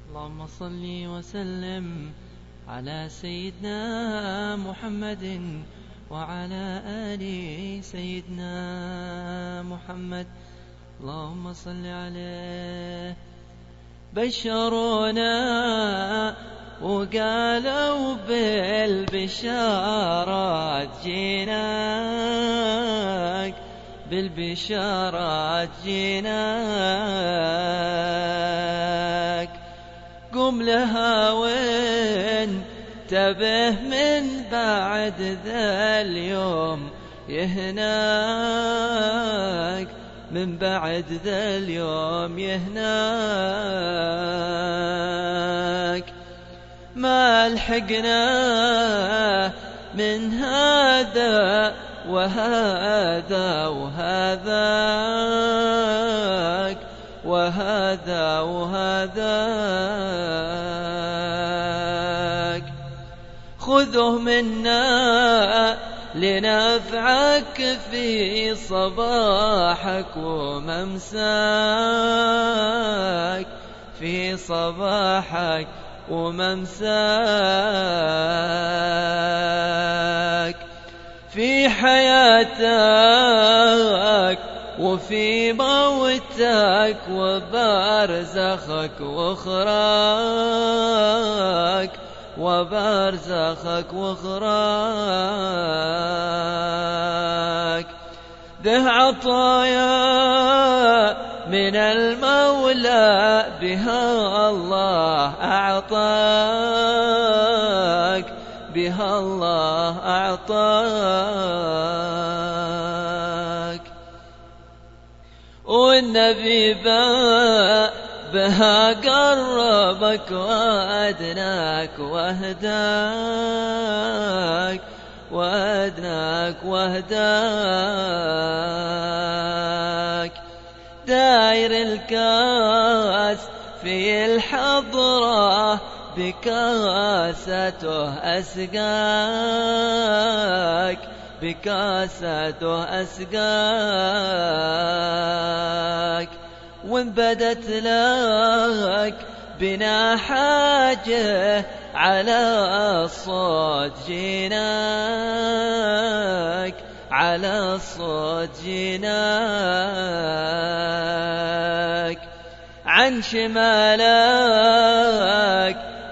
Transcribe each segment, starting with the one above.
اللهم صل وسلم على سيدنا محمد وعلى آل سيدنا محمد. اللهم صل عليه. بشرونا وقالوا بالبشارات جيناك، بالبشارات جيناك. قم لها وانتبه من بعد ذا اليوم يهناك، من بعد ذا اليوم يهناك. ما لحقنا من هذا وهذا وهذاك، وهذا وهذاك. خذه منا لنفعك في صباحك وممساك، في صباحك وممساك. في حياتك وفي موتك وبرزخك وخراك، وبرزخك وخراك. ذه عطايا من المولى بها الله أعطاك، بها الله أعطاك. والنبي بها قربك وأدناك وهداك، وأدناك وهداك. داير الكاس في الحضرة بكاسته أسقاك، بكاسته أسقاك. وإن بدت لك بنا حاجة على الصوت جيناك، على الصوت جيناك. عن شمالك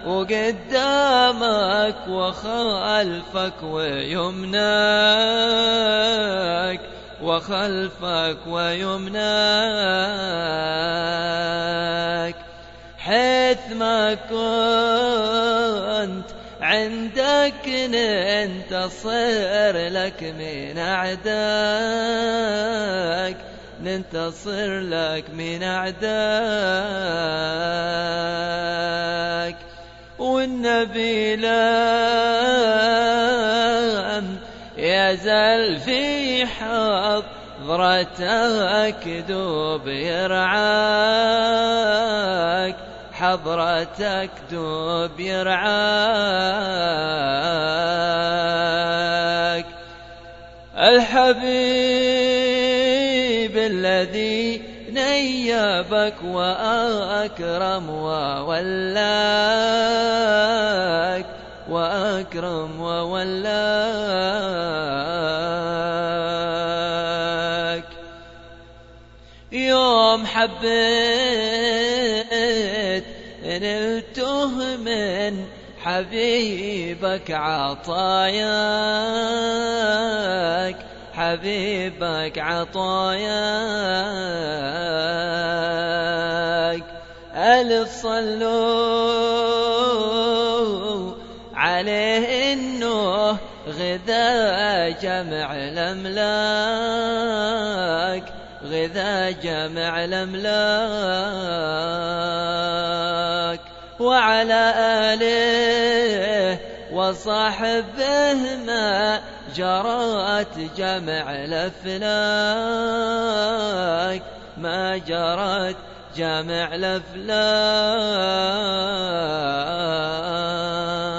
وقدامك وخلفك ويمناك، وخلفك ويمناك. حيث ما كنت عندك ننتصر لك من أعداك، ننتصر لك من أعداك. والنبي لم يزل في حضرتك دوب يرعاك، حضرتك دوب يرعاك. الحبيب الذي نيبك وأكرم وولاك، وأكرم وولاك. يوم حبيت نلته من حبيبك عطاياك، حبيبك عطاياك. ألف صلوا عليه إنه غذا جمع الأملاك، غذا جمع الأملاك. وعلى آله وصحبه ما جرت جمع الأفلاك، ما جرت جمع الأفلاك.